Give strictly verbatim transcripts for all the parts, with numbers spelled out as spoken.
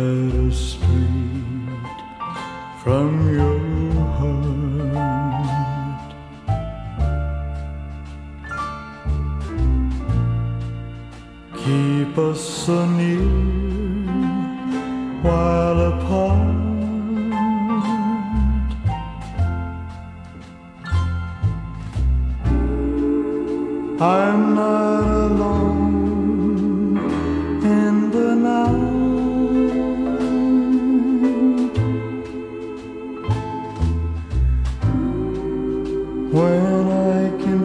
letter straight from your heart. Keep us so near while apart. I'm not alone in the night when I can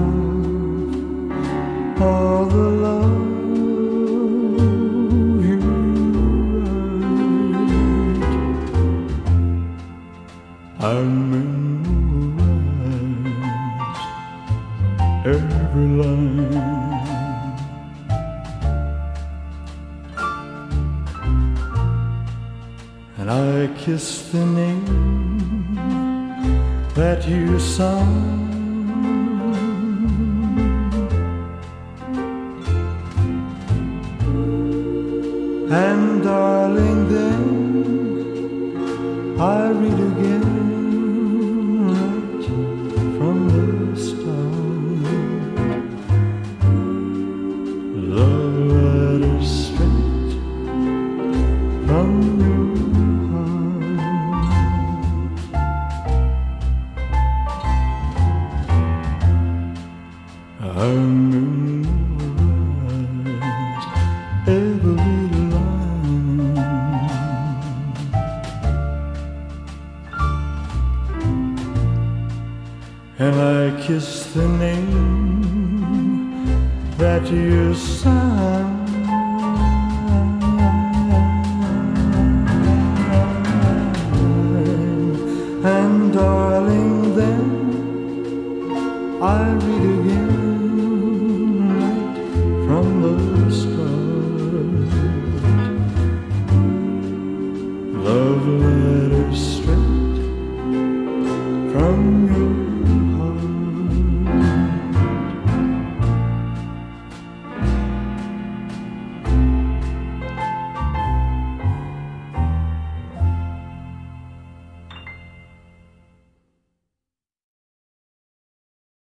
have all the love you write. I'm memorized every line, and I kiss the name that you signed. And darling, then I read again right from the start. Love letters straight from your heart. I'm memorized every line, and I kiss the name that you signed. And darling, then I read again right from the start.